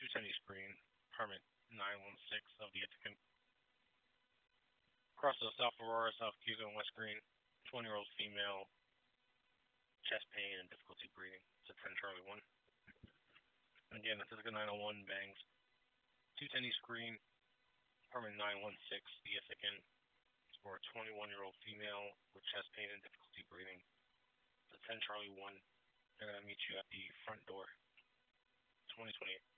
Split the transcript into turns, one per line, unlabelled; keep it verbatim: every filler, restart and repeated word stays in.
two ten screen, permit nine one six of the Ithacan. Cross of South Aurora, South Cuba, and West Green, twenty-year-old female, chest pain and difficulty breathing. It's a ten Charlie one. Again, it's Ithaca nine oh one, bangs. two ten screen, permit nine one six, the Ithacan. It's for a twenty-one-year-old female with chest pain and difficulty breathing. It's a ten Charlie one. They're going to meet you at the front door. twenty twenty-eight.